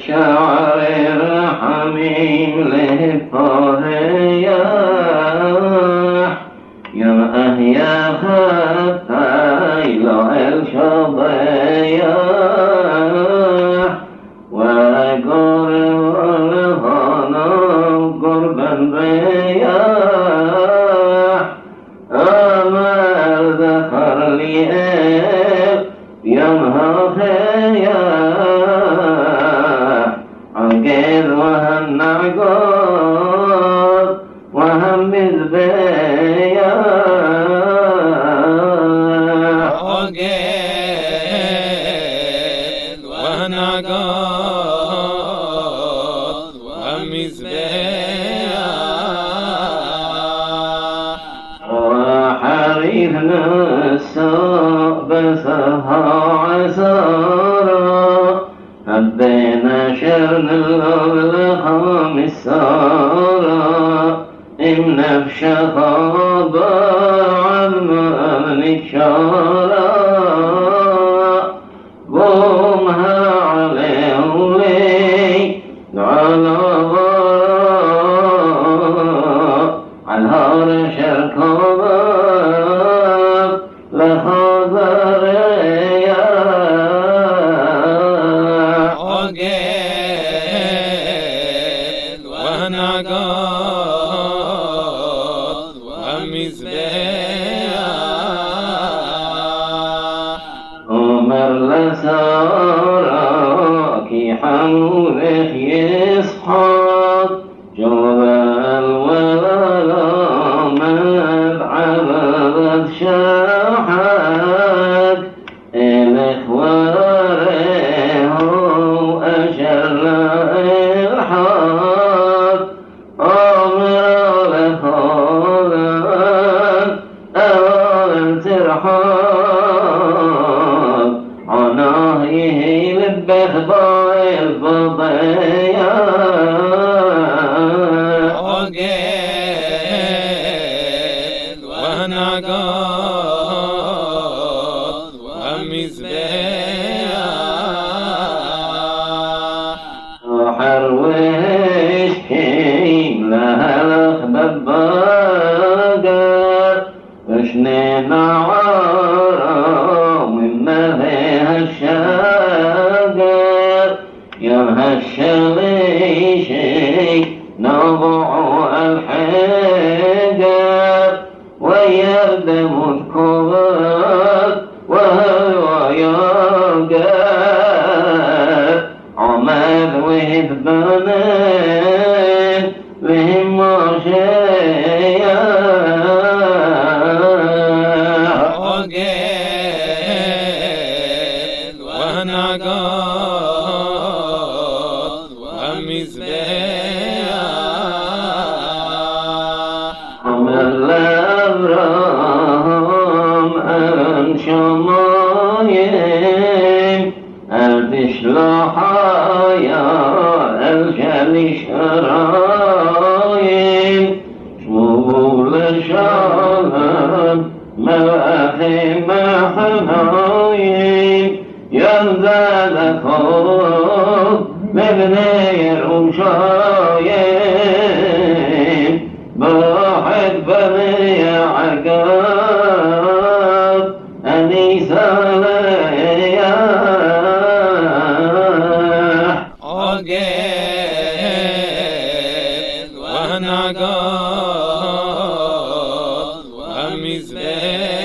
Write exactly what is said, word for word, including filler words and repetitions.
شعر الحميم للطهياح يا أهيا خفايل الشضياح وقرب الغنم قربا رياح أمل ذكر لي يمها خياح عقيد وهم عقود وهم مذبياح عقيد وهم عقود وهم مذبياح وحريث نساء بثها عسارا هبينا شرن الأغلقام السارا إن بشخابا عن أمنك شارا قومها عليه لي على على الكباب لخضر يا عقيد ونعقد ومذبياح عمر لساراكي حمولك يصحاب جبل ولا مبعبد شاحك الإخواره أشر الحق أمر لخالد أول ترحاب عناهيه لبث باي الفضيات عقيد ونعقد ومذبياح وحروش كيم لها الأخبب باقر وشنين عارة مما فيها الشاقر يمها الشليشي نضع الحجر ويردم الكبر وهو يرقر عمد وهدبنين بهم وشياح عقيد ونعقد ومذبياح عمل الأبرام أن شمايم البشلحايا الجلي شرايم شمول شالم ملأخي محنايم يمزال خوف مبني رمشايم بواحد بني عقاب أنيسا لياح عقيد ونعقد ومذبياح